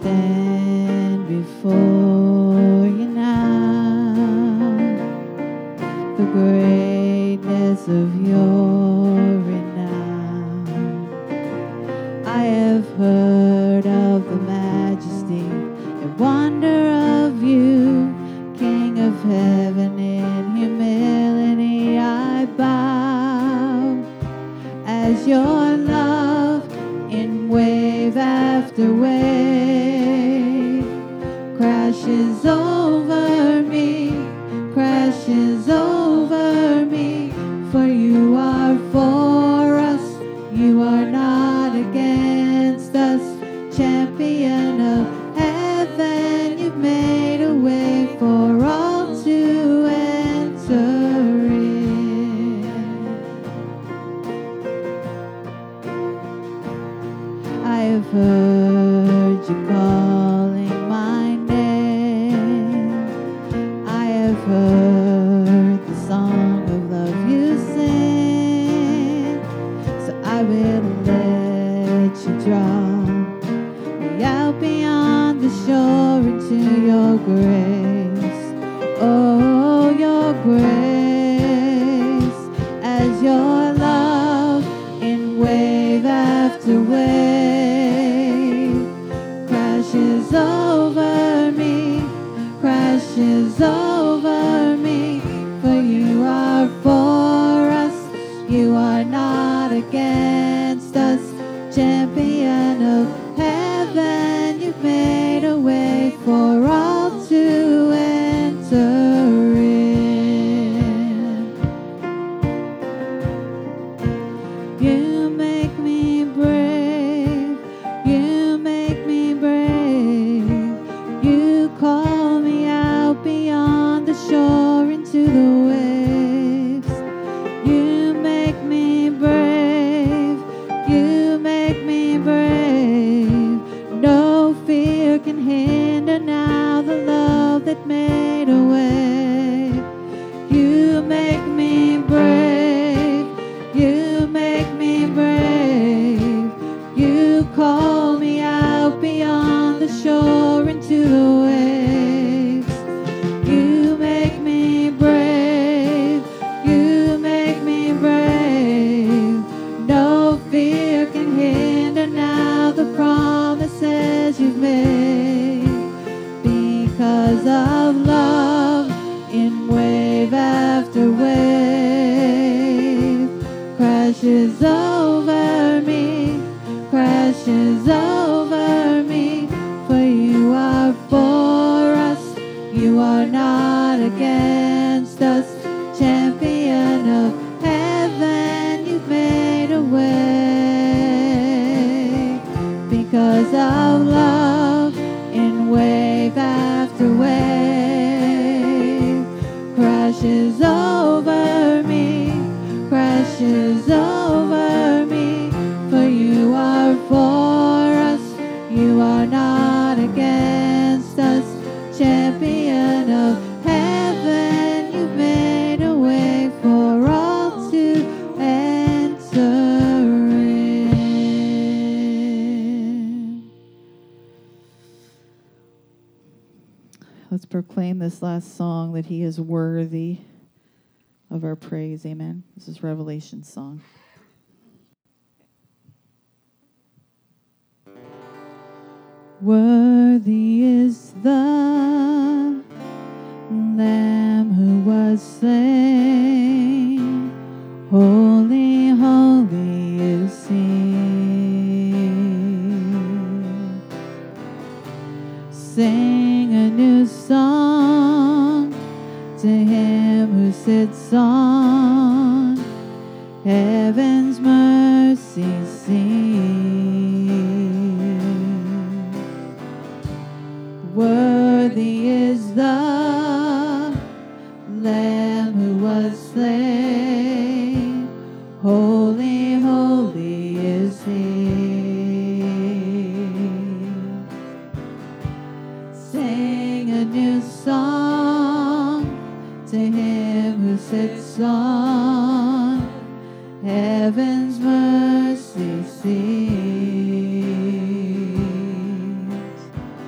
stand before you now. The greatness of your renown. I have heard of the majesty and wonder of you, King of heaven. In humility I bow as your love in wave after wave crashes over me, crashes over me. For you are for us, you are not against us. Champion of heaven, you've made a way for all to enter in. I have heard you calling my name. I have heard the song of love you sing. So I will let you draw me out beyond the shore into your grace. Oh, your grace, as your love in wave after wave crashes over me, crashes over me. For you are for us, you are not against us. Champion of heaven, you've made a way for all to enter in. You make me brave, you make me brave. You call me out beyond the shore into the waves. You make me brave, you make me brave. No fear can hinder now the love that made a way. You make me brave, you make me brave. You call me out beyond the shore into the waves. You make me brave, you make me brave. No fear can hinder now the promises you've made. Because of love in wave after wave crashes over me, crashes over me. For you are for us, you are not against us. Champion of heaven, you've made a way. Because of love in wave after wave crashes over me, crashes over me. For you are for us, you are not against us. Champion of heaven, you've made a way for all to enter in. Let's proclaim this last song that he is worthy of our praise. Amen. This is Revelation's song. Worthy is the Lamb who was slain. Holy, holy is he. Sing a new song to him who sits on heaven's mercy seat. Worthy is the Lamb who was slain. Holy, holy is he. Sing a new song to him who sits on heaven's mercy seat.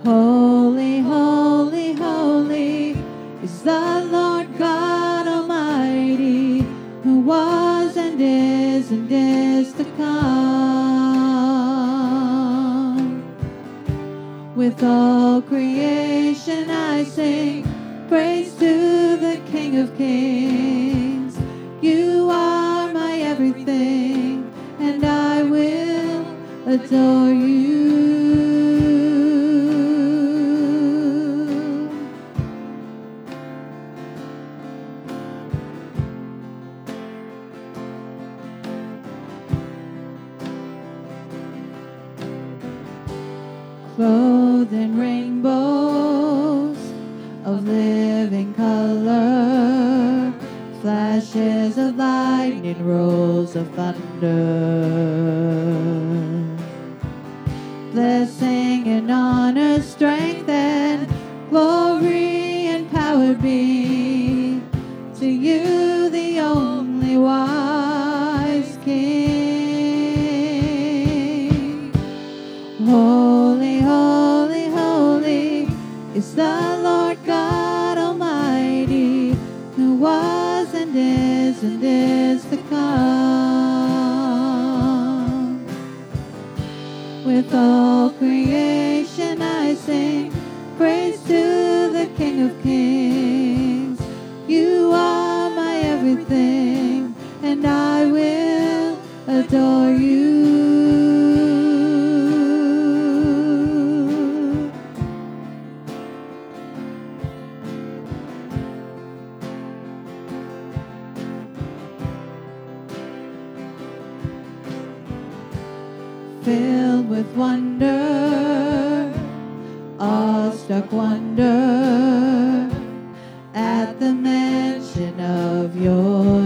Holy, holy, holy is the Lord God Almighty, who was and is to come. With all creation I sing praise to the King of Kings. You are my everything, and I will adore you. Clothed in rainbows of living color, flashes of lightning, rolls of thunder. Blessing and honor, strength and glory and power be to you, the only wise King. Holy, holy, holy is the Lord God Almighty, who was and is to come. With all creation I sing praise to the King of Kings. You are my everything, and I will adore you. Filled with wonder, awestruck wonder, at the mention of your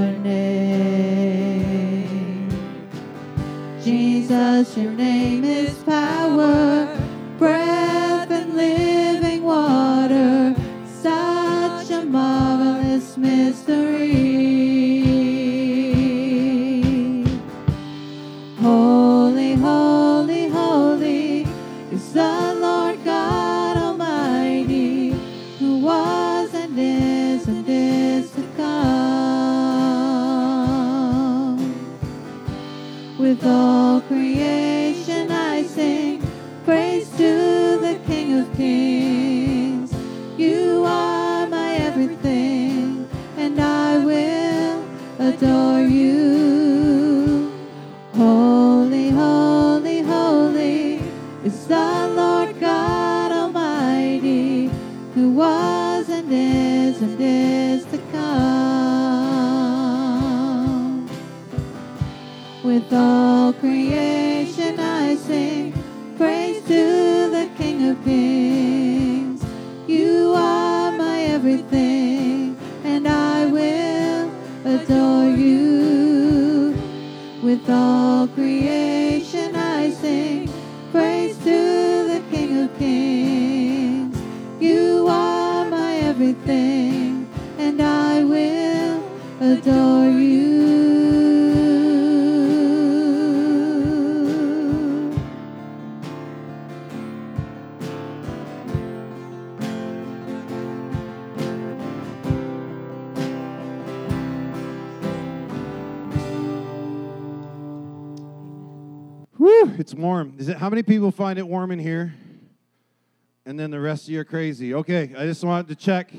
name. Jesus, your name is power, breath and living water, such a marvelous mystery. Holy, holy, holy is the Lord God Almighty, who was and is to come. With all creation I sing praise to the King of Kings. You are my everything, and I will adore you. Holy, holy, holy is the Lord God Almighty, who was and is to come. With all creation I sing praise to the King of Kings. You are my everything, and I will adore you. With all creation I sing praise to the King of Kings. You are my everything, and I will adore you. Whew, it's warm. How many people find it warm in here? And then the rest of you are crazy. Okay, I just wanted to check.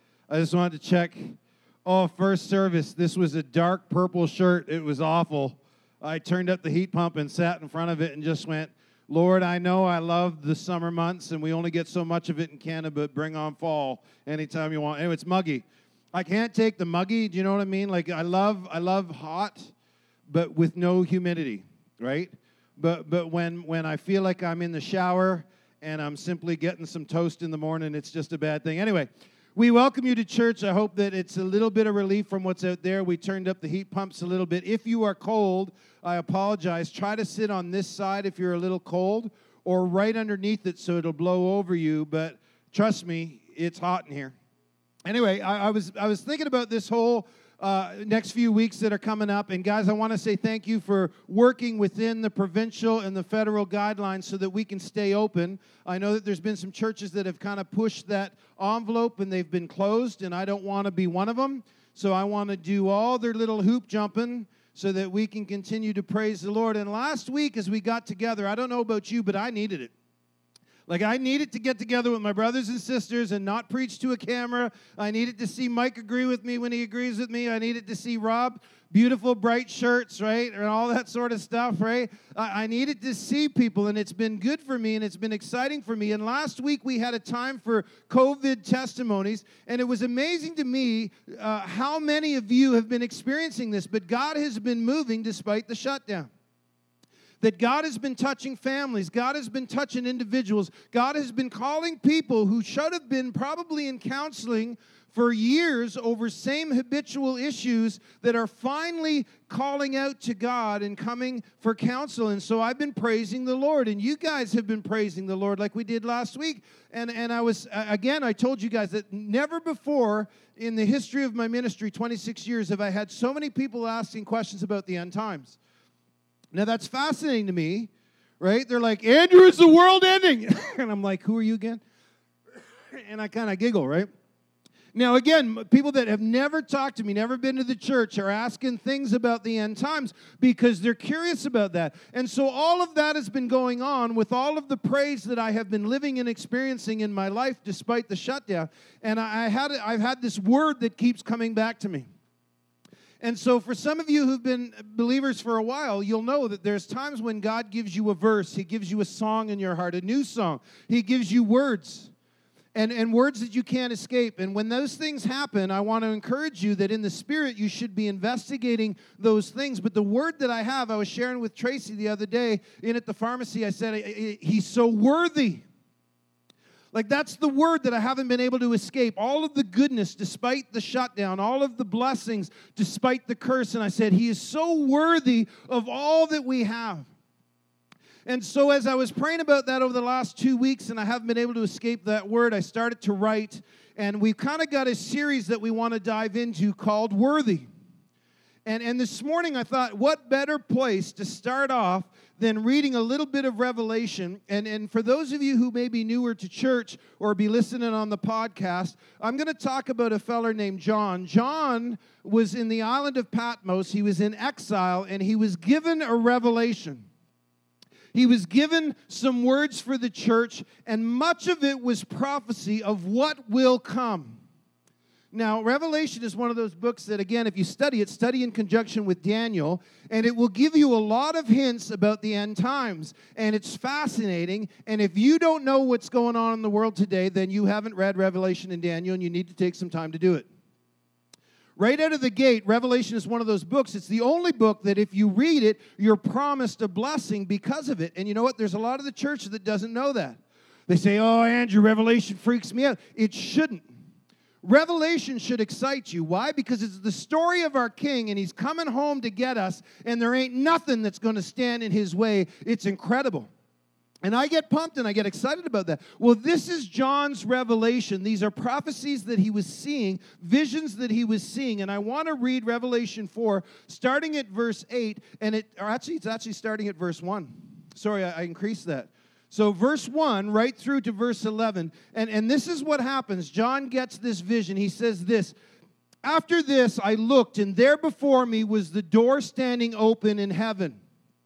Oh, first service. This was a dark purple shirt. It was awful. I turned up the heat pump and sat in front of it and just went, Lord, I know I love the summer months, and we only get so much of it in Canada, but bring on fall anytime you want. Anyway, it's muggy. I can't take the muggy. Do you know what I mean? Like, I love hot, but with no humidity, right? But when I feel like I'm in the shower and I'm simply getting some toast in the morning, it's just a bad thing. Anyway, we welcome you to church. I hope that it's a little bit of relief from what's out there. We turned up the heat pumps a little bit. If you are cold, I apologize. Try to sit on this side if you're a little cold, or right underneath it so it'll blow over you. But trust me, it's hot in here. Anyway, I was thinking about this whole next few weeks that are coming up. And guys, I want to say thank you for working within the provincial and the federal guidelines so that we can stay open. I know that there's been some churches that have kind of pushed that envelope and they've been closed, and I don't want to be one of them. So I want to do all their little hoop jumping so that we can continue to praise the Lord. And last week as we got together, I don't know about you, but I needed it. Like, I needed to get together with my brothers and sisters and not preach to a camera. I needed to see Mike agree with me when he agrees with me. I needed to see Rob, beautiful, bright shirts, right, and all that sort of stuff, right? I needed to see people, and it's been good for me, and it's been exciting for me. And last week, we had a time for COVID testimonies, and it was amazing to me how many of you have been experiencing this, but God has been moving despite the shutdown. That God has been touching families. God has been touching individuals. God has been calling people who should have been probably in counseling for years over same habitual issues that are finally calling out to God and coming for counsel. And so I've been praising the Lord, and you guys have been praising the Lord like we did last week. And I was, again, I told you guys that never before in the history of my ministry, 26 years, have I had so many people asking questions about the end times. Now, that's fascinating to me, right? They're like, Andrew, is the world ending? And I'm like, who are you again? And I kind of giggle, right? Now, again, people that have never talked to me, never been to the church, are asking things about the end times because they're curious about that. And so all of that has been going on with all of the praise that I have been living and experiencing in my life despite the shutdown. And I've had this word that keeps coming back to me. And so for some of you who've been believers for a while, you'll know that there's times when God gives you a verse. He gives you a song in your heart, a new song. He gives you words, and words that you can't escape. And when those things happen, I want to encourage you that in the Spirit, you should be investigating those things. But the word that I was sharing with Tracy the other day at the pharmacy, I said, he's so worthy. Like, that's the word that I haven't been able to escape. All of the goodness despite the shutdown, all of the blessings despite the curse. And I said, he is so worthy of all that we have. And so as I was praying about that over the last 2 weeks, and I haven't been able to escape that word, I started to write. And we've kind of got a series that we want to dive into called Worthy. And this morning I thought, what better place to start off than reading a little bit of Revelation. And for those of you who may be newer to church or be listening on the podcast, I'm going to talk about a feller named John. John was in the island of Patmos. He was in exile, and he was given a revelation. He was given some words for the church, and much of it was prophecy of what will come. Now, Revelation is one of those books that, again, if you study it, study in conjunction with Daniel, and it will give you a lot of hints about the end times, and it's fascinating. And if you don't know what's going on in the world today, then you haven't read Revelation and Daniel, and you need to take some time to do it. Right out of the gate, Revelation is one of those books. It's the only book that if you read it, you're promised a blessing because of it. And you know what? There's a lot of the church that doesn't know that. They say, oh, Andrew, Revelation freaks me out. It shouldn't. Revelation should excite you. Why? Because it's the story of our King, and he's coming home to get us, and there ain't nothing that's going to stand in his way. It's incredible. And I get pumped and I get excited about that. Well, this is John's revelation. These are prophecies that he was seeing, visions that he was seeing. And I want to read Revelation 4, starting at verse 8, it's actually starting at verse 1. Sorry, I increased that. So verse 1 right through to verse 11, and this is what happens. John gets this vision. He says this, after this I looked, and there before me was the door standing open in heaven.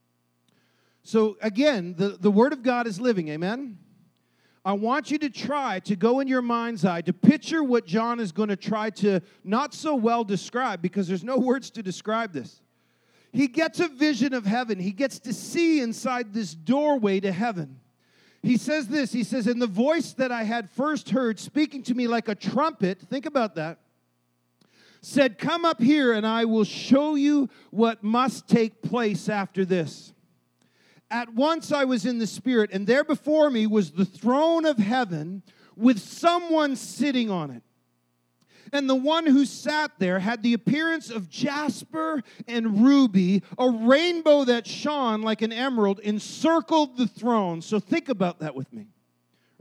So again, the Word of God is living, amen? I want you to try to go in your mind's eye to picture what John is going to try to not so well describe, because there's no words to describe this. He gets a vision of heaven. He gets to see inside this doorway to heaven. He says this, he says, "And the voice that I had first heard speaking to me like a trumpet," think about that, "said, 'Come up here and I will show you what must take place after this.' At once I was in the Spirit, and there before me was the throne of heaven with someone sitting on it. And the one who sat there had the appearance of jasper and ruby. A rainbow that shone like an emerald encircled the throne." So think about that with me.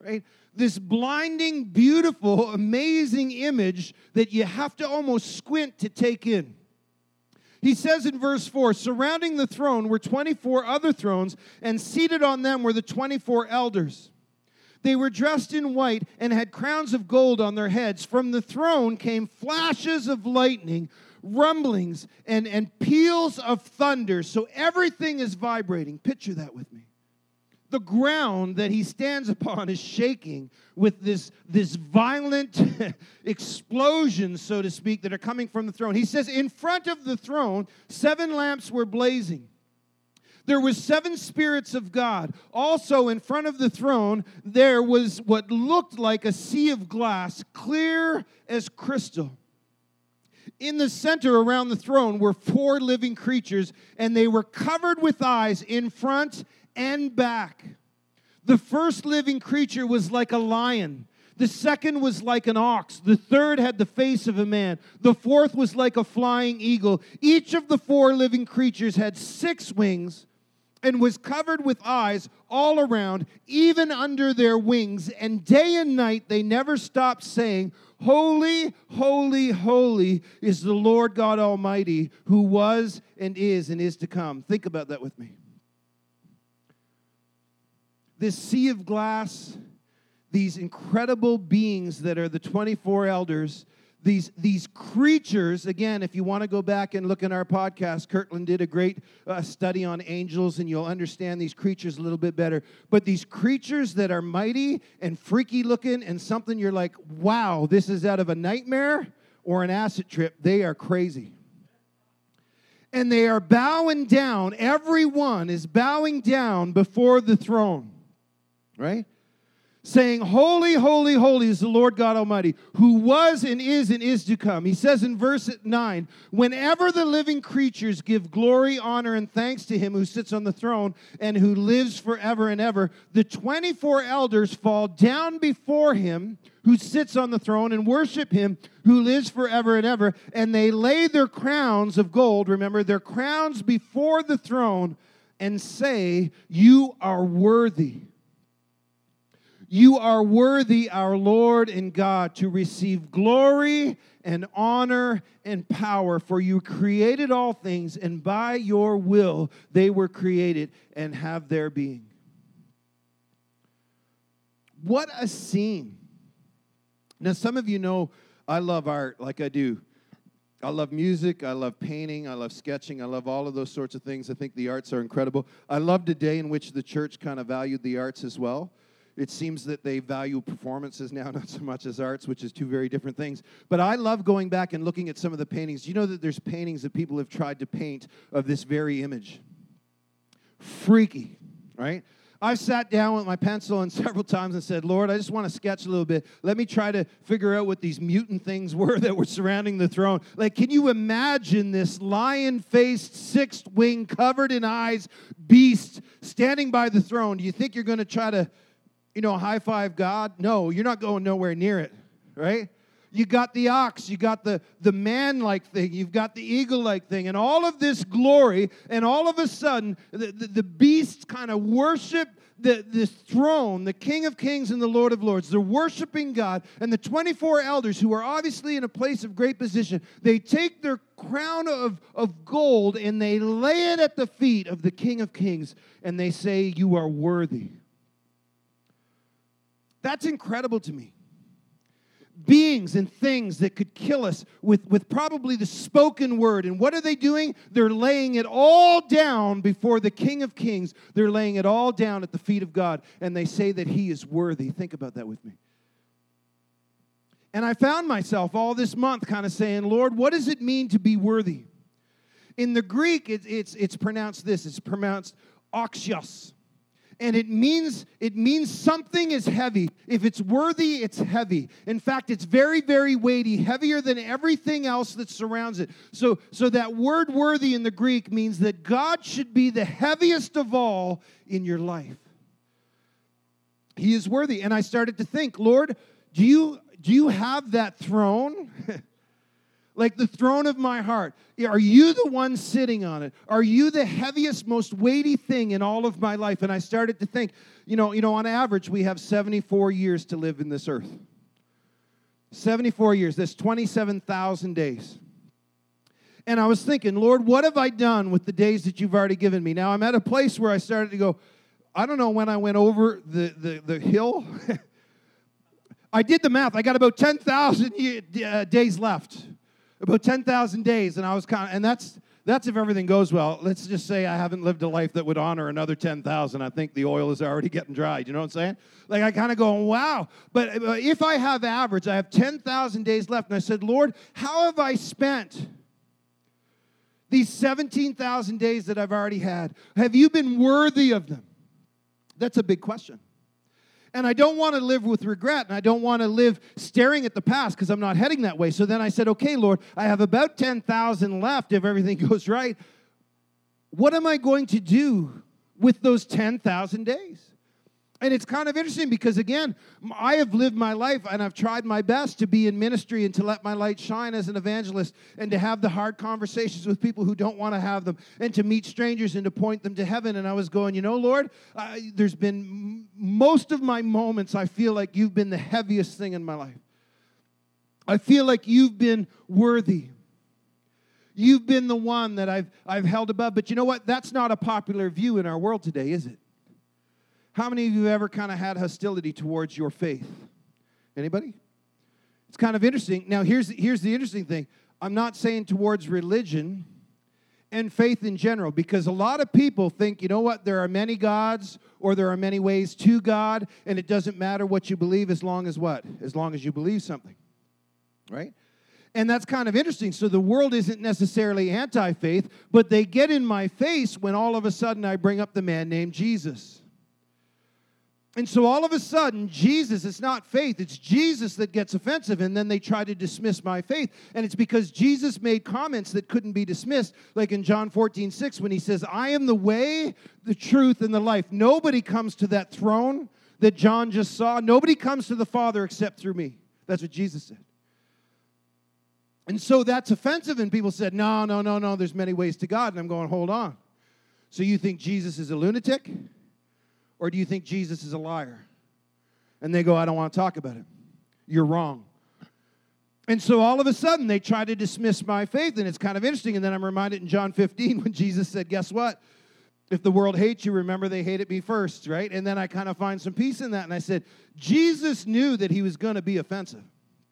right? This blinding, beautiful, amazing image that you have to almost squint to take in. He says in verse 4, surrounding the throne were 24 other thrones, and seated on them were the 24 elders. They were dressed in white and had crowns of gold on their heads. From the throne came flashes of lightning, rumblings, and peals of thunder. So everything is vibrating. Picture that with me. The ground that he stands upon is shaking with this violent explosion, so to speak, that are coming from the throne. He says, in front of the throne, 7 lamps were blazing. There were 7 spirits of God. Also in front of the throne, there was what looked like a sea of glass, clear as crystal. In the center around the throne were 4 living creatures, and they were covered with eyes in front and back. The first living creature was like a lion. The second was like an ox. The third had the face of a man. The fourth was like a flying eagle. Each of the 4 living creatures had 6 wings and was covered with eyes all around, even under their wings. And day and night they never stopped saying, holy, holy, holy is the Lord God Almighty, who was and is to come. Think about that with me. This sea of glass, these incredible beings that are the 24 elders, these creatures, again, if you want to go back and look in our podcast, Kirtland did a great study on angels, and you'll understand these creatures a little bit better. But these creatures that are mighty and freaky looking and something you're like, wow, this is out of a nightmare or an acid trip, they are crazy. And they are bowing down. Everyone is bowing down before the throne. Right? Saying, holy, holy, holy is the Lord God Almighty, who was and is to come. He says in verse 9, whenever the living creatures give glory, honor, and thanks to him who sits on the throne and who lives forever and ever, the 24 elders fall down before him who sits on the throne and worship him who lives forever and ever, and they lay their crowns of gold, remember, their crowns before the throne, and say, you are worthy. You are worthy, our Lord and God, to receive glory and honor and power, for you created all things, and by your will they were created and have their being. What a scene. Now, some of you know I love art like I do. I love music, I love painting, I love sketching, I love all of those sorts of things. I think the arts are incredible. I love the day in which the church kind of valued the arts as well. It seems that they value performances now, not so much as arts, which is 2 very different things. But I love going back and looking at some of the paintings. Do you know that there's paintings that people have tried to paint of this very image? Freaky, right? I've sat down with my pencil and several times and said, Lord, I just want to sketch a little bit. Let me try to figure out what these mutant things were that were surrounding the throne. Like, can you imagine this lion-faced, 6-winged, covered in eyes beast standing by the throne? Do you think you're going to try to high-five God? No, you're not going nowhere near it, right? You got the ox, you got the man-like thing, you've got the eagle-like thing, and all of this glory, and all of a sudden, the beasts kind of worship this throne, the King of Kings and the Lord of Lords. They're worshiping God, and the 24 elders, who are obviously in a place of great position, they take their crown of gold, and they lay it at the feet of the King of Kings, and they say, you are worthy. That's incredible to me. Beings and things that could kill us with probably the spoken word. And what are they doing? They're laying it all down before the King of Kings. They're laying it all down at the feet of God. And they say that he is worthy. Think about that with me. And I found myself all this month kind of saying, Lord, what does it mean to be worthy? In the Greek, it's pronounced this. It's pronounced oxios. And it means something is heavy. If it's worthy, it's heavy. In fact, it's very, very weighty, heavier than everything else that surrounds it. So that word worthy in the Greek means that God should be the heaviest of all in your life. He is worthy. And I started to think, Lord, do you have that throne? Like the throne of my heart. Are you the one sitting on it? Are you the heaviest, most weighty thing in all of my life? And I started to think, on average, we have 74 years to live in this earth. 74 years. That's 27,000 days. And I was thinking, Lord, what have I done with the days that you've already given me? Now, I'm at a place where I started to go, I don't know when I went over the hill. I did the math. I got about 10,000 days left. About 10,000 days, and I was and that's if everything goes well. Let's just say I haven't lived a life that would honor another 10,000. I think the oil is already getting dry. You know what I'm saying? Like I kind of go, wow. But if I have average, I have 10,000 days left. And I said, Lord, how have I spent these 17,000 days that I've already had? Have you been worthy of them? That's a big question. And I don't want to live with regret, and I don't want to live staring at the past because I'm not heading that way. So then I said, okay, Lord, I have about 10,000 left if everything goes right. What am I going to do with those 10,000 days? And it's kind of interesting because, again, I have lived my life and I've tried my best to be in ministry and to let my light shine as an evangelist and to have the hard conversations with people who don't want to have them and to meet strangers and to point them to heaven. And I was going, Lord, there's been most of my moments I feel like you've been the heaviest thing in my life. I feel like you've been worthy. You've been the one that I've held above. But you know what? That's not a popular view in our world today, is it? How many of you have ever kind of had hostility towards your faith? Anybody? It's kind of interesting. Now, here's the interesting thing. I'm not saying towards religion and faith in general, because a lot of people think, you know what, there are many gods or there are many ways to God, and it doesn't matter what you believe as long as what? As long as you believe something, right? And that's kind of interesting. So the world isn't necessarily anti-faith, but they get in my face when all of a sudden I bring up the man named Jesus. And so all of a sudden, Jesus, it's not faith, it's Jesus that gets offensive, and then they try to dismiss my faith. And it's because Jesus made comments that couldn't be dismissed, like in John 14:6, when he says, I am the way, the truth, and the life. Nobody comes to that throne that John just saw. Nobody comes to the Father except through me. That's what Jesus said. And so that's offensive, and people said, no, there's many ways to God. And I'm going, hold on. So you think Jesus is a lunatic? Or do you think Jesus is a liar? And they go, I don't want to talk about it. You're wrong. And so all of a sudden, they try to dismiss my faith, and it's kind of interesting. And then I'm reminded in John 15 when Jesus said, guess what? If the world hates you, remember they hated me first, right? And then I kind of find some peace in that. And I said, Jesus knew that he was going to be offensive.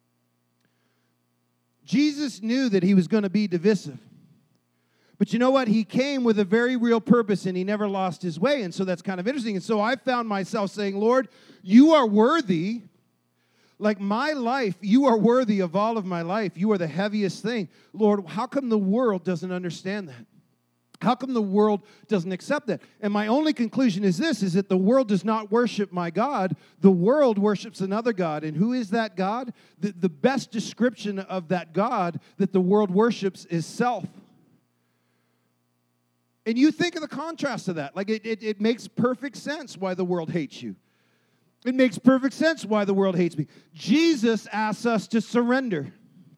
Jesus knew that he was going to be divisive. But you know what? He came with a very real purpose, and he never lost his way. And so that's kind of interesting. And so I found myself saying, Lord, you are worthy. Like my life, you are worthy of all of my life. You are the heaviest thing. Lord, how come the world doesn't understand that? How come the world doesn't accept that? And my only conclusion is this, is that the world does not worship my God. The world worships another God. And who is that God? The best description of that God that the world worships is self. And you think of the contrast to that. Like it makes perfect sense why the world hates you. It makes perfect sense why the world hates me. Jesus asks us to surrender.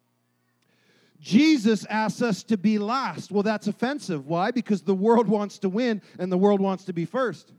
Jesus asks us to be last. Well, that's offensive. Why? Because the world wants to win and the world wants to be first.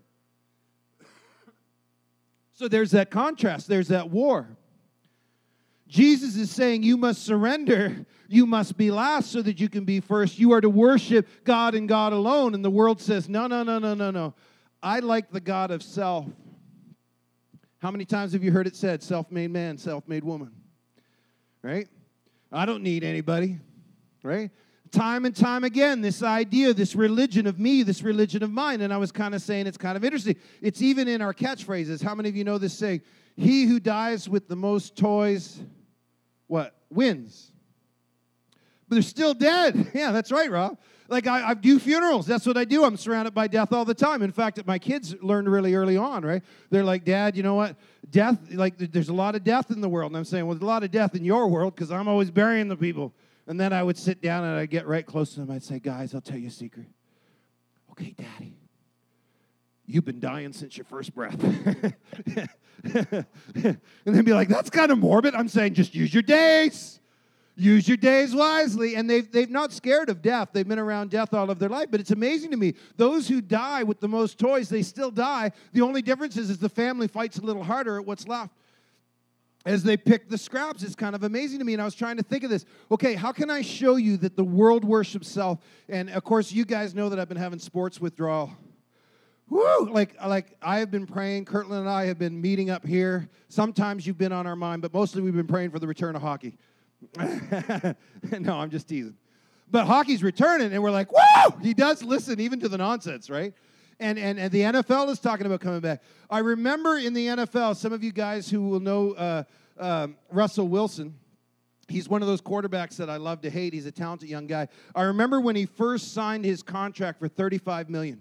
So there's that contrast. There's that war. Jesus is saying you must surrender, you must be last so that you can be first. You are to worship God and God alone. And the world says, no. I like the God of self. How many times have you heard it said, self-made man, self-made woman? Right? I don't need anybody. Right? Time and time again, this idea, this religion of me, this religion of mine. And I was kind of saying it's kind of interesting. It's even in our catchphrases. How many of you know this saying? He who dies with the most toys, what? Wins. But they're still dead. Yeah, that's right, Rob. Like, I do funerals. That's what I do. I'm surrounded by death all the time. In fact, my kids learned really early on, right? They're like, Dad, you know what? Death, like, there's a lot of death in the world. And I'm saying, well, there's a lot of death in your world because I'm always burying the people. And then I would sit down and I'd get right close to them. I'd say, guys, I'll tell you a secret. Okay, Daddy. You've been dying since your first breath. And then be like, that's kind of morbid. I'm saying just use your days. Use your days wisely. And they've not scared of death. They've been around death all of their life. But it's amazing to me. Those who die with the most toys, they still die. The only difference is the family fights a little harder at what's left as they pick the scraps. It's kind of amazing to me. And I was trying to think of this. Okay, how can I show you that the world worships self? And, of course, you guys know that I've been having sports withdrawal. Woo! Like I have been praying. Kirtland and I have been meeting up here. Sometimes you've been on our mind, but mostly we've been praying for the return of hockey. No, I'm just teasing. But hockey's returning, and we're like, woo! He does listen even to the nonsense, right? And the NFL is talking about coming back. I remember in the NFL, some of you guys who will know Russell Wilson, he's one of those quarterbacks that I love to hate. He's a talented young guy. I remember when he first signed his contract for $35 million.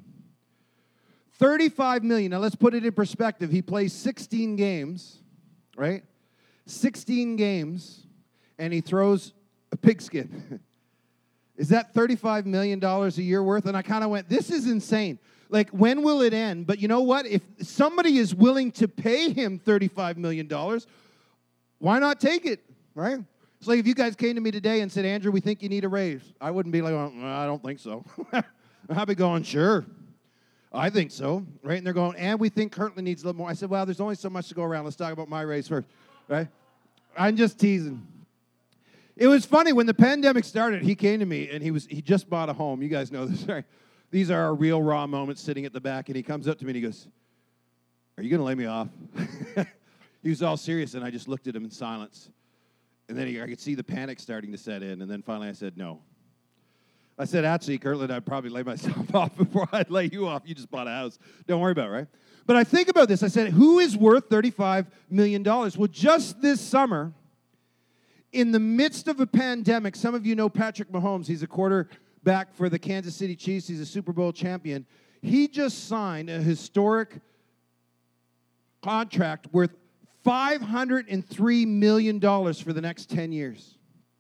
$35 million. Now, let's put it in perspective. He plays 16 games, right? 16 games, and he throws a pigskin. Is that $35 million a year worth? And I kind of went, this is insane. Like, when will it end? But you know what? If somebody is willing to pay him $35 million, why not take it, right? It's like if you guys came to me today and said, Andrew, we think you need a raise. I wouldn't be like, well, I don't think so. I'd be going, sure. I think so, right? And they're going, and we think Kirtland needs a little more. I said, well, there's only so much to go around. Let's talk about my race first, right? I'm just teasing. It was funny when the pandemic started. He came to me and he just bought a home. You guys know this, right? These are our real raw moments sitting at the back. And he comes up to me and he goes, "Are you going to lay me off?" He was all serious, and I just looked at him in silence. And then I could see the panic starting to set in. And then finally I said, "No." I said, actually, Kirtland, I'd probably lay myself off before I'd lay you off. You just bought a house. Don't worry about it, right? But I think about this. I said, who is worth $35 million? Well, just this summer, in the midst of a pandemic, some of you know Patrick Mahomes. He's a quarterback for the Kansas City Chiefs. He's a Super Bowl champion. He just signed a historic contract worth $503 million for the next 10 years.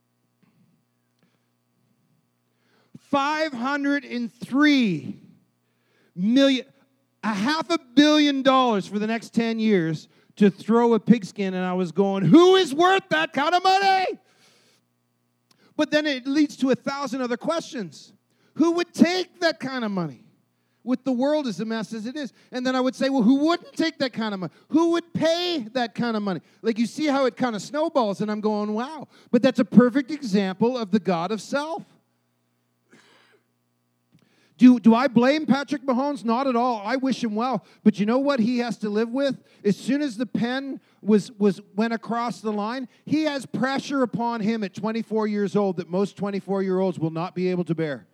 $503 million, $500 million for the next 10 years to throw a pigskin, and I was going, who is worth that kind of money? But then it leads to 1,000 other questions. Who would take that kind of money with the world as a mess as it is? And then I would say, well, who wouldn't take that kind of money? Who would pay that kind of money? Like, you see how it kind of snowballs, and I'm going, wow. But that's a perfect example of the God of self. Do I blame Patrick Mahomes? Not at all. I wish him well. But you know what he has to live with? As soon as the pen went across the line, he has pressure upon him at 24 years old that most 24-year-olds will not be able to bear.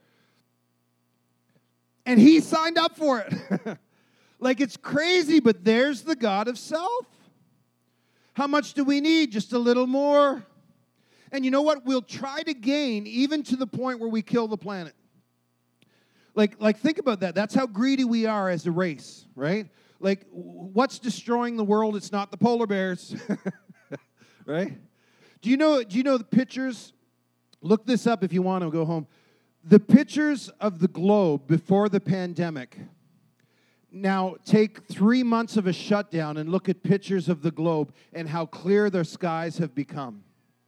And he signed up for it. Like, it's crazy, but there's the God of self. How much do we need? Just a little more. And you know what? We'll try to gain even to the point where we kill the planet. Like, think about that. That's how greedy we are as a race, right? Like, what's destroying the world? It's not the polar bears, right? Do you know the pictures? Look this up if you want to go home. The pictures of the globe before the pandemic. Now, take 3 months of a shutdown and look at pictures of the globe and how clear their skies have become.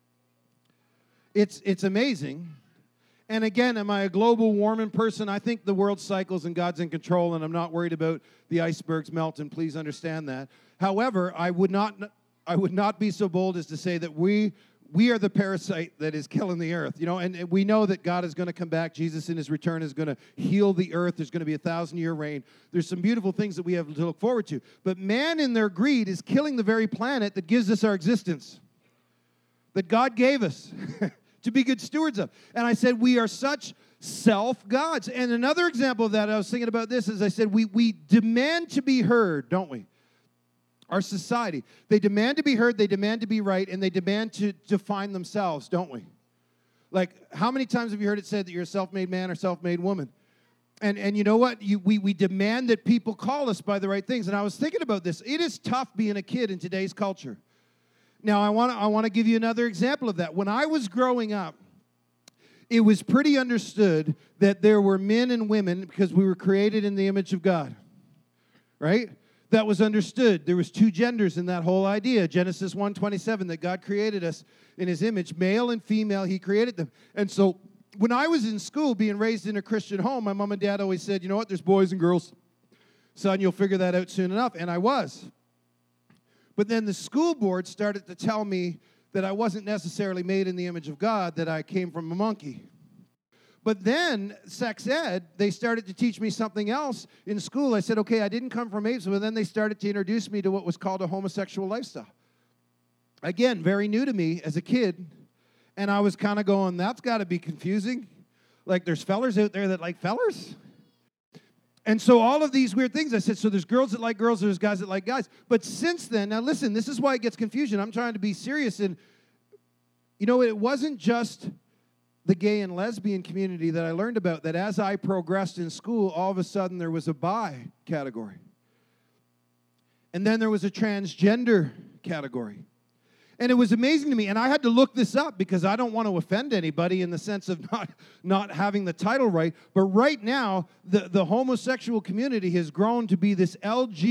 It's amazing. And again, am I a global warming person? I think the world cycles and God's in control, and I'm not worried about the icebergs melting. Please understand that. However, I would not be so bold as to say that we are the parasite that is killing the earth. You know, and we know that God is going to come back. Jesus in his return is going to heal the earth. There's going to be a 1,000-year reign. There's some beautiful things that we have to look forward to. But man in their greed is killing the very planet that gives us our existence, that God gave us. To be good stewards of. And I said, we are such self-gods. And another example of that, I was thinking about this, is I said, we demand to be heard, don't we? Our society. They demand to be heard, they demand to be right, and they demand to define themselves, don't we? Like, how many times have you heard it said that you're a self-made man or self-made woman? And you know what? We demand that people call us by the right things. And I was thinking about this. It is tough being a kid in today's culture. Now, I want to give you another example of that. When I was growing up, it was pretty understood that there were men and women because we were created in the image of God, right? that was understood. There was 2 genders in that whole idea. Genesis 1:27, that God created us in his image. Male and female, he created them. And so when I was in school, being raised in a Christian home, my mom and dad always said, you know what, there's boys and girls. Son, you'll figure that out soon enough. And I was. But then the school board started to tell me that I wasn't necessarily made in the image of God, that I came from a monkey. But then, sex ed, they started to teach me something else in school. I said, okay, I didn't come from apes, but then they started to introduce me to what was called a homosexual lifestyle. Again, very new to me as a kid. And I was kind of going, that's got to be confusing. Like, there's fellers out there that like fellers? And so all of these weird things, I said, so there's girls that like girls, there's guys that like guys. But since then, now listen, this is why it gets confusion. I'm trying to be serious. And, you know, it wasn't just the gay and lesbian community that I learned about, that as I progressed in school, all of a sudden there was a bi category. And then there was a transgender category. And it was amazing to me, and I had to look this up because I don't want to offend anybody in the sense of not having the title right. But right now, the homosexual community has grown to be this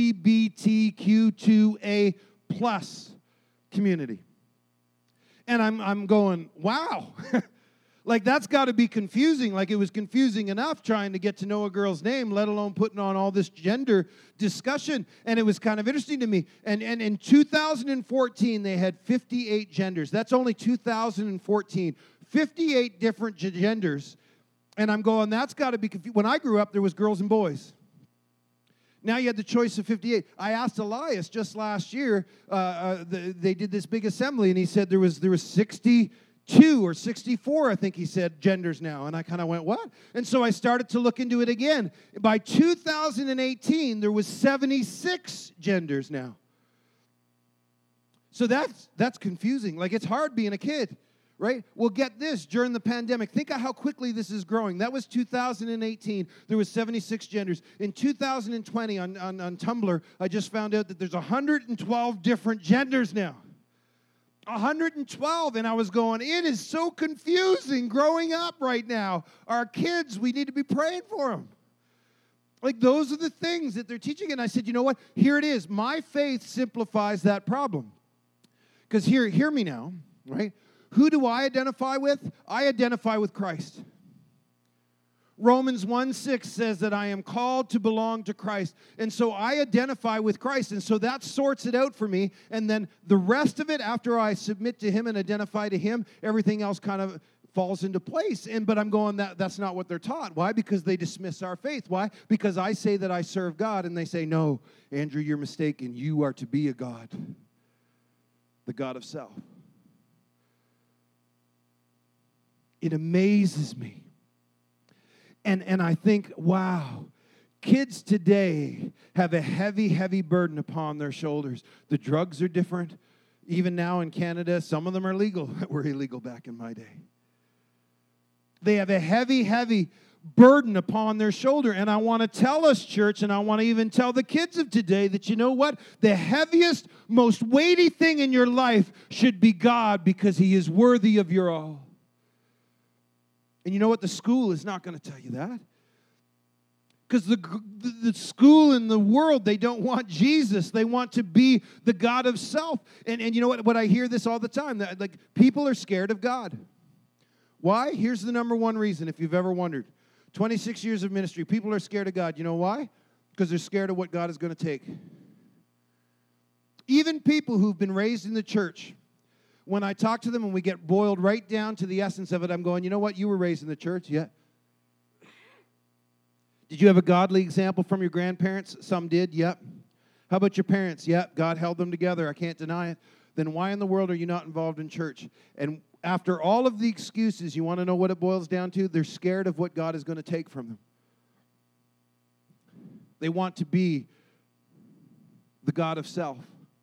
LGBTQ2A plus community. And I'm going, wow. Like, that's got to be confusing. Like, it was confusing enough trying to get to know a girl's name, let alone putting on all this gender discussion. And it was kind of interesting to me. And in 2014, they had 58 genders. That's only 2014. 58 different genders. And I'm going, that's got to be confusing. When I grew up, there was girls and boys. Now you had the choice of 58. I asked Elias just last year, they did this big assembly, and he said there was 62 or 64, I think he said, genders now. And I kind of went, what? And so I started to look into it again. By 2018, there was 76 genders now. So that's confusing. Like, it's hard being a kid, right? Well, get this. During the pandemic, think of how quickly this is growing. That was 2018. There was 76 genders. In 2020, on Tumblr, I just found out that there's 112 different genders now. 112, and I was going, it is so confusing growing up right now. Our kids, we need to be praying for them. Like, those are the things that they're teaching. And I said, you know what? Here it is. My faith simplifies that problem. Because hear me now, right? Who do I identify with? I identify with Christ. Romans 1:6 says that I am called to belong to Christ. And so I identify with Christ. And so that sorts it out for me. And then the rest of it, after I submit to him and identify to him, everything else kind of falls into place. But I'm going, that's not what they're taught. Why? Because they dismiss our faith. Why? Because I say that I serve God, and they say, no, Andrew, you're mistaken. You are to be a God, the God of self. It amazes me. And I think, wow, kids today have a heavy, heavy burden upon their shoulders. The drugs are different. Even now in Canada, some of them are legal that were illegal back in my day. They have a heavy, heavy burden upon their shoulder. And I want to tell us, church, and I want to even tell the kids of today that, you know what? The heaviest, most weighty thing in your life should be God, because he is worthy of your all. And you know what? The school is not going to tell you that. Because the school and the world, they don't want Jesus. They want to be the God of self. And you know what I hear this all the time. That, like, people are scared of God. Why? Here's the number one reason, if you've ever wondered. 26 years of ministry, people are scared of God. You know why? Because they're scared of what God is going to take. Even people who've been raised in the church, when I talk to them and we get boiled right down to the essence of it, I'm going, you know what? You were raised in the church, yeah. Did you have a godly example from your grandparents? Some did, yep. How about your parents? Yep, God held them together. I can't deny it. Then why in the world are you not involved in church? And after all of the excuses, you want to know what it boils down to? They're scared of what God is going to take from them. They want to be the God of self.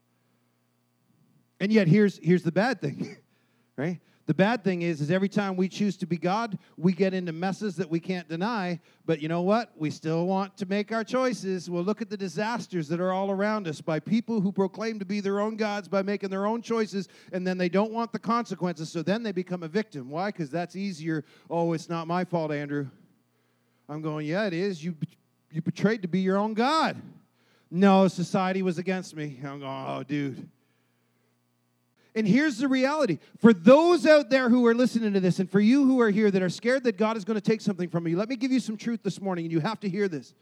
And yet, here's the bad thing, right? The bad thing is every time we choose to be God, we get into messes that we can't deny. But you know what? We still want to make our choices. Well, look at the disasters that are all around us by people who proclaim to be their own gods by making their own choices, and then they don't want the consequences, so then they become a victim. Why? Because that's easier. Oh, it's not my fault, Andrew. I'm going, yeah, it is. You betrayed to be your own God. No, society was against me. I'm going, oh, dude. And here's the reality. For those out there who are listening to this, and for you who are here that are scared that God is going to take something from you, let me give you some truth this morning, and you have to hear this.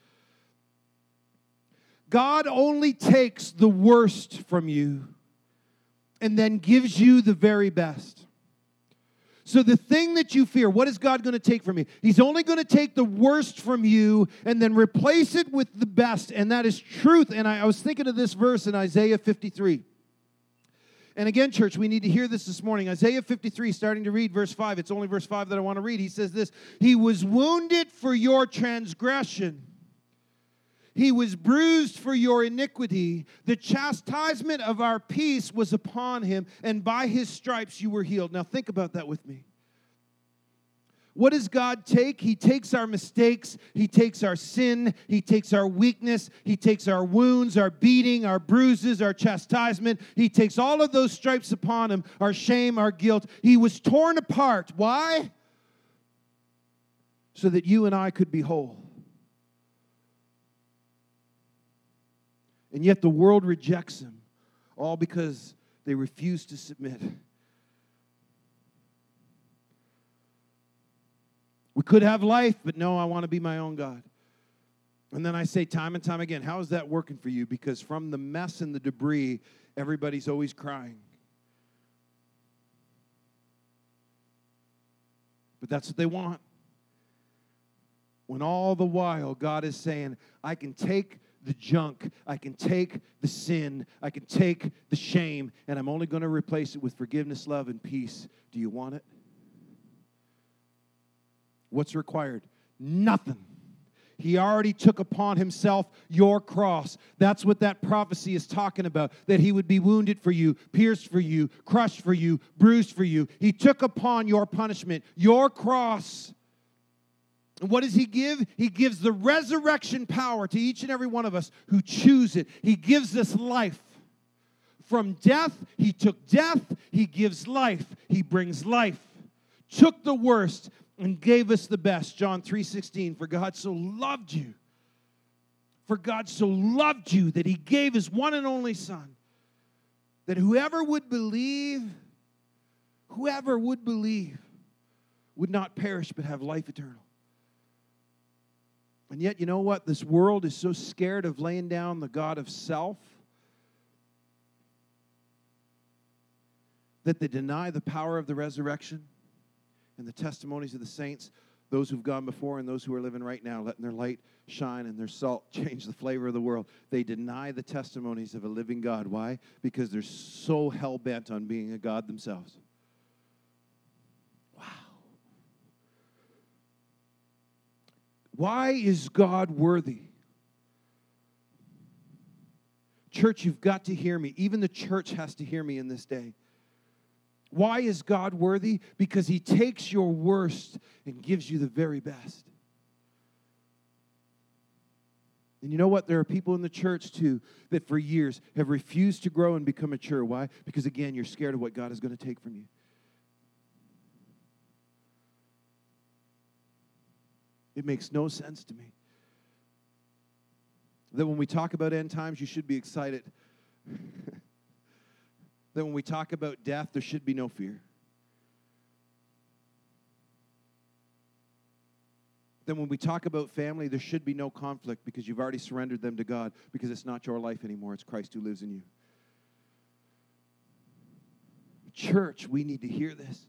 God only takes the worst from you and then gives you the very best. So the thing that you fear, what is God going to take from you? He's only going to take the worst from you and then replace it with the best, and that is truth. And I was thinking of this verse in Isaiah 53. And again, church, we need to hear this morning. Isaiah 53, starting to read verse 5. It's only verse 5 that I want to read. He says this, He was wounded for your transgression. He was bruised for your iniquity. The chastisement of our peace was upon him, and by his stripes you were healed. Now think about that with me. What does God take? He takes our mistakes. He takes our sin. He takes our weakness. He takes our wounds, our beating, our bruises, our chastisement. He takes all of those stripes upon him, our shame, our guilt. He was torn apart. Why? So that you and I could be whole. And yet the world rejects him, all because they refuse to submit. We could have life, but no, I want to be my own God. And then I say time and time again, how is that working for you? Because from the mess and the debris, everybody's always crying. But that's what they want. When all the while God is saying, I can take the junk, I can take the sin, I can take the shame, and I'm only going to replace it with forgiveness, love, and peace. Do you want it? What's required? Nothing. He already took upon himself your cross. That's what that prophecy is talking about, that he would be wounded for you, pierced for you, crushed for you, bruised for you. He took upon your punishment, your cross. And what does he give? He gives the resurrection power to each and every one of us who choose it. He gives us life. From death, he took death. He gives life. He brings life. Took the worst and gave us the best. John 3:16, for God so loved you. For God so loved you that he gave his one and only Son, that whoever would believe would not perish but have life eternal. And yet, you know what? This world is so scared of laying down the God of self that they deny the power of the resurrection and the testimonies of the saints, those who've gone before and those who are living right now, letting their light shine and their salt change the flavor of the world. They deny the testimonies of a living God. Why? Because they're so hell-bent on being a God themselves. Wow. Why is God worthy? Church, you've got to hear me. Even the church has to hear me in this day. Why is God worthy? Because he takes your worst and gives you the very best. And you know what? There are people in the church, too, that for years have refused to grow and become mature. Why? Because, again, you're scared of what God is going to take from you. It makes no sense to me. That when we talk about end times, you should be excited. That when we talk about death, there should be no fear. That when we talk about family, there should be no conflict because you've already surrendered them to God, because it's not your life anymore, it's Christ who lives in you. Church, we need to hear this.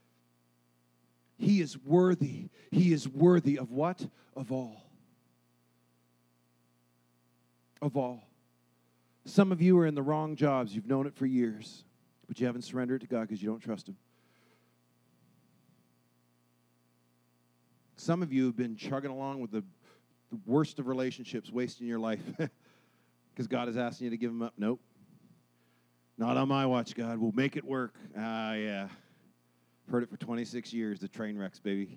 He is worthy. He is worthy of what? Of all. Of all. Some of you are in the wrong jobs. You've known it for years, but you haven't surrendered to God because you don't trust him. Some of you have been chugging along with the worst of relationships, wasting your life because God is asking you to give them up. Nope. Not on my watch, God. We'll make it work. Yeah. Heard it for 26 years, the train wrecks, baby.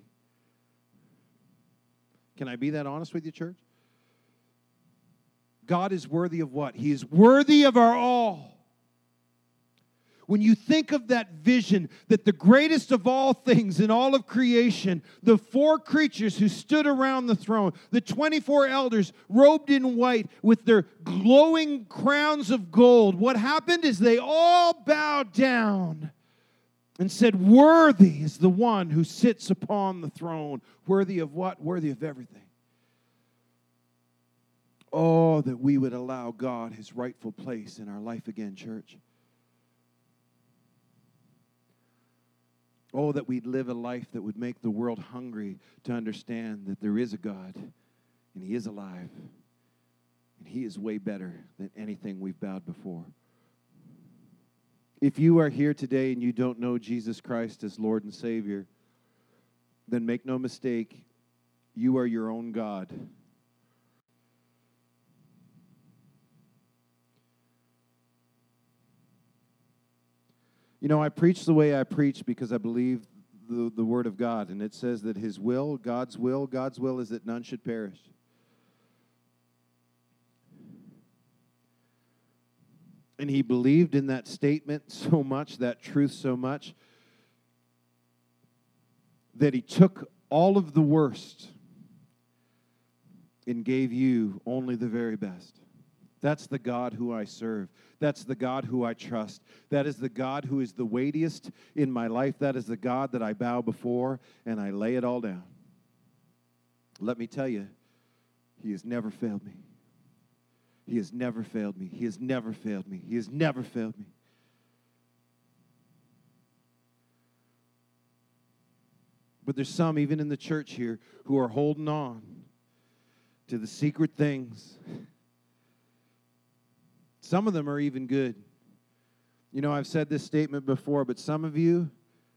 Can I be that honest with you, church? God is worthy of what? He is worthy of our all. When you think of that vision, that the greatest of all things in all of creation, the four creatures who stood around the throne, the 24 elders robed in white with their glowing crowns of gold, what happened is they all bowed down and said, "Worthy is the one who sits upon the throne." Worthy of what? Worthy of everything. Oh, that we would allow God his rightful place in our life again, church. Oh, that we'd live a life that would make the world hungry to understand that there is a God, and he is alive, and he is way better than anything we've bowed before. If you are here today and you don't know Jesus Christ as Lord and Savior, then make no mistake, you are your own God. You know, I preach the way I preach because I believe the Word of God, and it says that his will, God's will is that none should perish. And he believed in that statement so much, that truth so much, that he took all of the worst and gave you only the very best. That's the God who I serve. That's the God who I trust. That is the God who is the weightiest in my life. That is the God that I bow before and I lay it all down. Let me tell you, he has never failed me. He has never failed me. He has never failed me. He has never failed me. But there's some, even in the church here, who are holding on to the secret things. Some of them are even good. You know, I've said this statement before, but some of you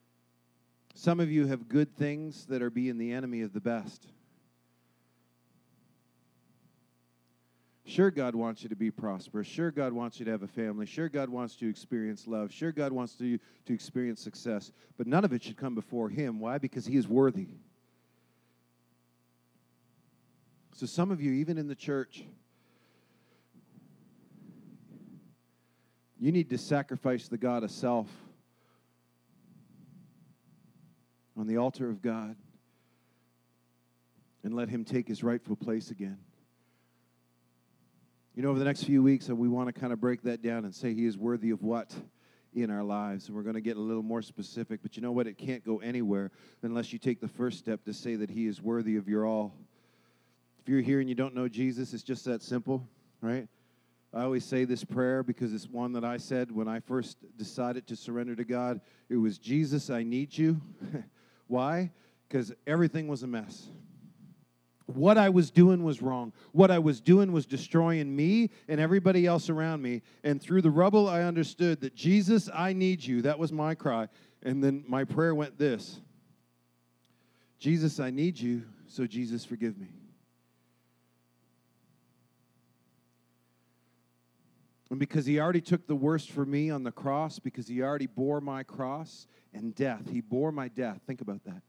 have good things that are being the enemy of the best. Sure, God wants you to be prosperous. Sure, God wants you to have a family. Sure, God wants you to experience love. Sure, God wants you to experience success. But none of it should come before him. Why? Because he is worthy. So some of you, even in the church, you need to sacrifice the God of self on the altar of God and let him take his rightful place again. You know, over the next few weeks, we want to kind of break that down and say he is worthy of what in our lives. And we're going to get a little more specific. But you know what? It can't go anywhere unless you take the first step to say that he is worthy of your all. If you're here and you don't know Jesus, it's just that simple, right? I always say this prayer because it's one that I said when I first decided to surrender to God. It was, Jesus, I need you. Why? Because everything was a mess. What I was doing was wrong. What I was doing was destroying me and everybody else around me. And through the rubble, I understood that, Jesus, I need you. That was my cry. And then my prayer went this: Jesus, I need you, so Jesus, forgive me. And because he already took the worst for me on the cross, because he already bore my cross and death, he bore my death. Think about that.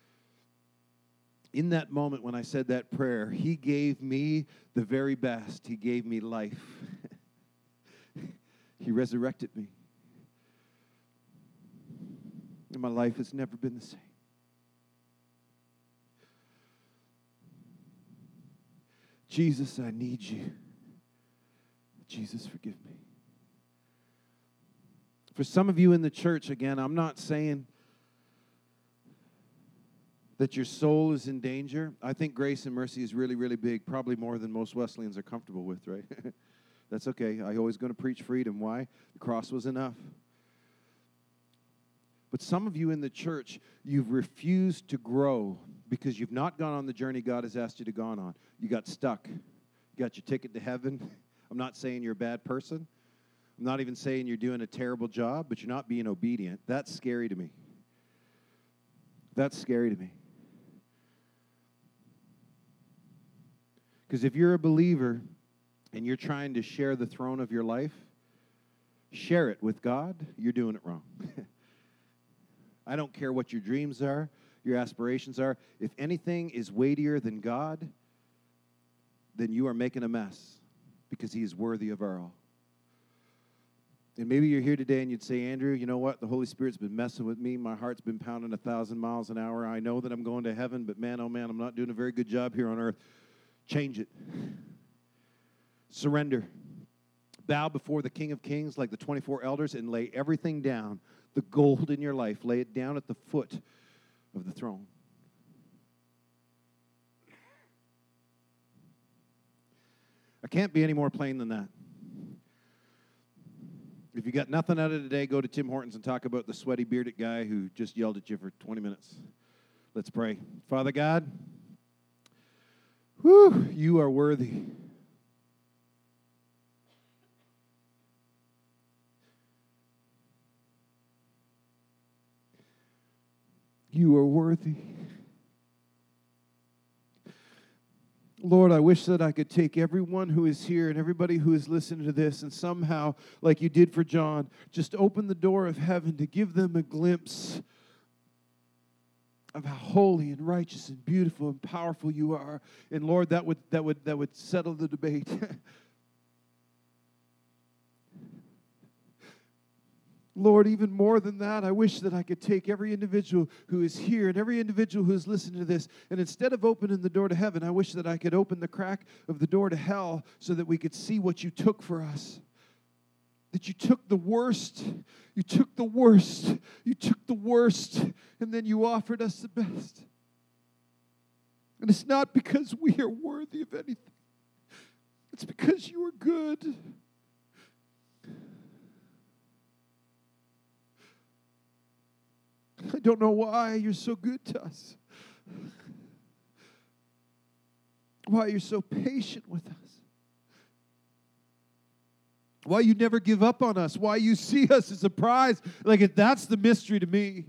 In that moment when I said that prayer, he gave me the very best. He gave me life. He resurrected me. And my life has never been the same. Jesus, I need you. Jesus, forgive me. For some of you in the church, again, I'm not saying that your soul is in danger. I think grace and mercy is really, really big, probably more than most Wesleyans are comfortable with, right? That's okay. I'm always going to preach freedom. Why? The cross was enough. But some of you in the church, you've refused to grow because you've not gone on the journey God has asked you to go on. You got stuck. You got your ticket to heaven. I'm not saying you're a bad person. I'm not even saying you're doing a terrible job, but you're not being obedient. That's scary to me. That's scary to me. Because if you're a believer and you're trying to share the throne of your life, share it with God, you're doing it wrong. I don't care what your dreams are, your aspirations are. If anything is weightier than God, then you are making a mess because he is worthy of our all. And maybe you're here today and you'd say, Andrew, you know what? The Holy Spirit's been messing with me. My heart's been pounding 1,000 miles an hour. I know that I'm going to heaven, but man, oh man, I'm not doing a very good job here on earth. Change it. Surrender. Bow before the King of Kings like the 24 elders and lay everything down. The gold in your life, lay it down at the foot of the throne. I can't be any more plain than that. If you got nothing out of today, go to Tim Hortons and talk about the sweaty, bearded guy who just yelled at you for 20 minutes. Let's pray. Father God, you are worthy. You are worthy. Lord, I wish that I could take everyone who is here and everybody who is listening to this and somehow, like you did for John, just open the door of heaven to give them a glimpse of how holy and righteous and beautiful and powerful you are. And Lord, that would settle the debate. Lord, even more than that, I wish that I could take every individual who is here and every individual who is listening to this, and instead of opening the door to heaven, I wish that I could open the crack of the door to hell so that we could see what you took for us. That you took the worst, you took the worst, you took the worst, and then you offered us the best. And it's not because we are worthy of anything. It's because you are good. I don't know why you're so good to us. Why you're so patient with us. Why you never give up on us. Why you see us as a prize. Like, that's the mystery to me.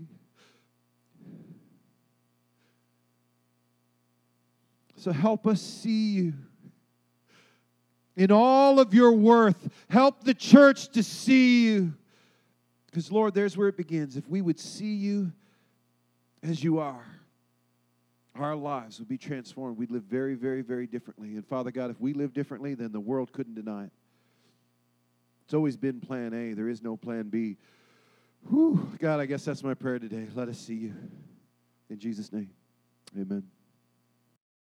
So help us see you in all of your worth. Help the church to see you. Because, Lord, there's where it begins. If we would see you as you are, our lives would be transformed. We'd live very, very, very differently. And, Father God, if we live differently, then the world couldn't deny it. It's always been plan A. There is no plan B. Whew. God, I guess that's my prayer today. Let us see you. In Jesus' name, amen.